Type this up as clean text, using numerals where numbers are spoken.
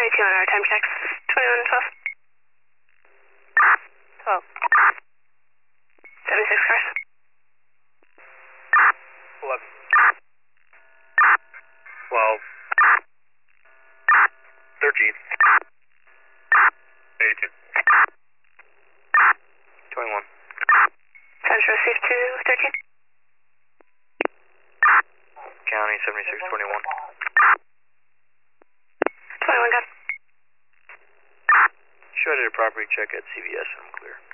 22 on our time checks. 21 12. 12. 76 cars. 11. 12. 13. 82. 21. Central received 213. County 7621. 21 got. Should I did a property check at CVS and I'm clear.